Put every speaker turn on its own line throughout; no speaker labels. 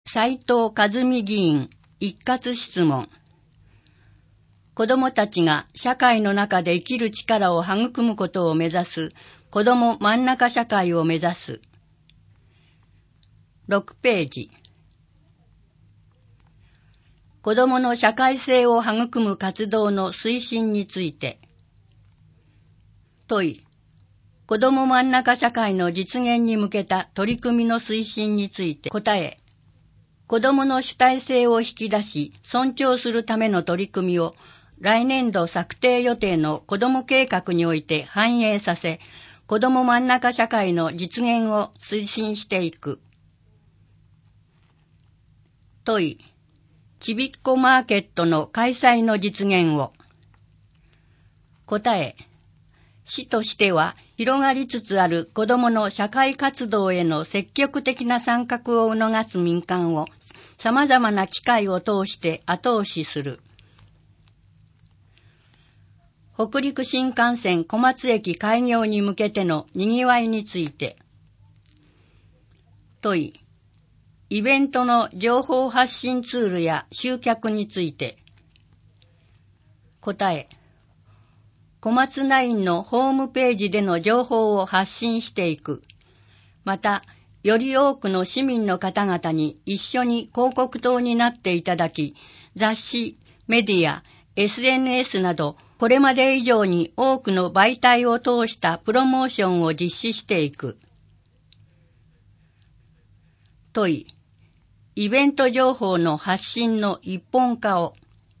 斉藤和美議員一括質問。子どもたちが社会の中で生きる力を育むことを目指す子ども真ん中社会を目指す。6ページ。子どもの社会性を育む活動の推進について。問い。子ども真ん中社会の実現に向けた取り組みの推進について答え。子どもの主体性を引き出し、尊重するための取り組みを来年度策定予定の子ども計画において反映させ、子ども真ん中社会の実現を推進していく。問い。ちびっこマーケットの開催の実現を。答え。市としては広がりつつある子どもの社会活動への積極的な参画を促す民間を様々な機会を通して後押しする。北陸新幹線小松駅開業に向けての賑わいについて。問い。イベントの情報発信ツールや集客について。答え。小松ナインのホームページでの情報を発信していく。また、より多くの市民の方々に一緒に広告塔になっていただき、雑誌、メディア、SNS など、これまで以上に多くの媒体を通したプロモーションを実施していく。問い。イベント情報の発信の一本化を。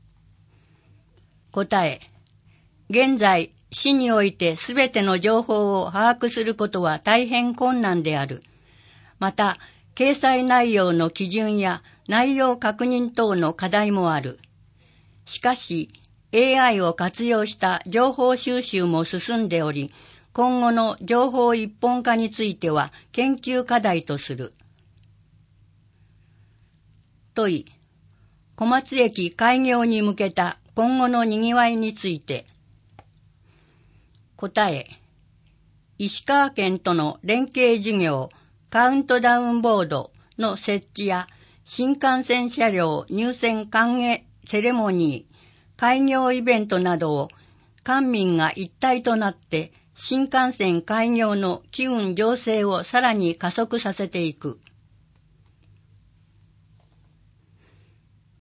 答え。現在、市においてすべての情報を把握することは大変困難である。また、掲載内容の基準や内容確認等の課題もある。しかし、AI を活用した情報収集も進んでおり、今後の情報一本化については研究課題とする。問い。小松駅開業に向けた今後の賑わいについて。答え。石川県との連携事業カウントダウンボードの設置や新幹線車両入線歓迎セレモニー、開業イベントなどを官民が一体となって新幹線開業の機運醸成をさらに加速させていく。